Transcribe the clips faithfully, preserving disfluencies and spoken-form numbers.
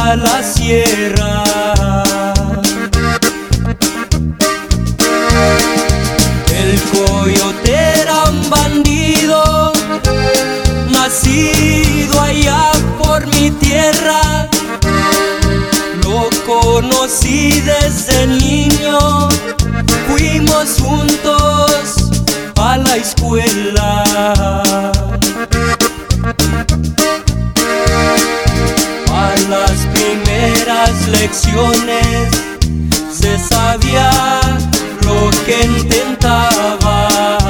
a la sierra. El coyote era un bandido, nacido allá por mi tierra. Lo conocí desde niño, fuimos juntos a la escuela. A las primeras lecciones se sabía lo que intentaba.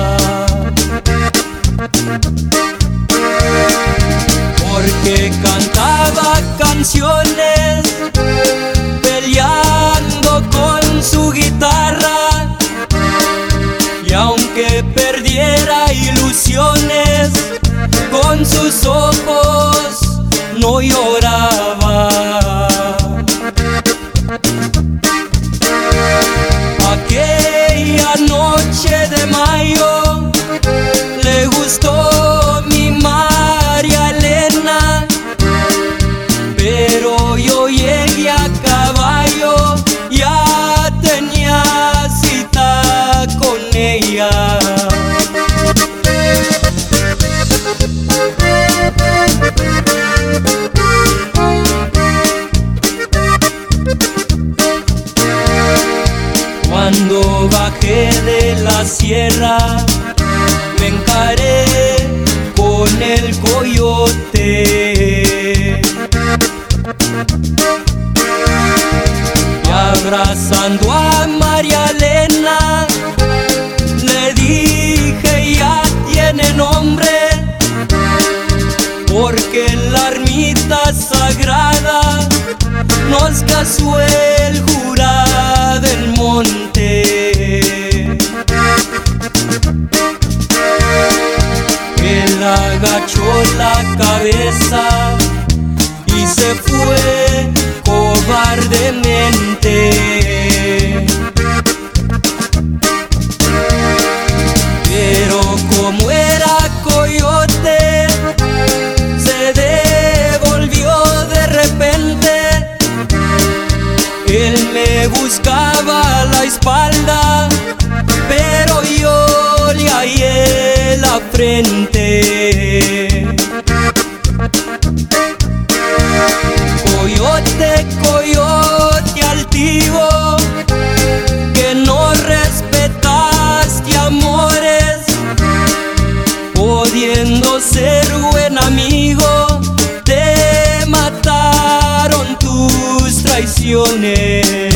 Porque cantaba canciones peleando con su guitarra, y aunque perdiera ilusiones, con sus ojos no lloraba. Aquella noche de mayo le gustó mi María Elena, pero yo llegué a caballo, ya tenía cita con ella. Cuando bajé de la sierra, me encaré con el coyote, y abrazando a María Elena le dije: ya tiene nombre, porque en la ermita sagrada nos casó el jurado del monte. Él agachó la cabeza y se fue cobardemente. Pero como era coyote, se devolvió de repente. Él me buscaba a la espalda, pero yo le hallé la frente. Coyote, coyote altivo, que no respetaste amores, pudiendo ser buen amigo, te mataron tus traiciones.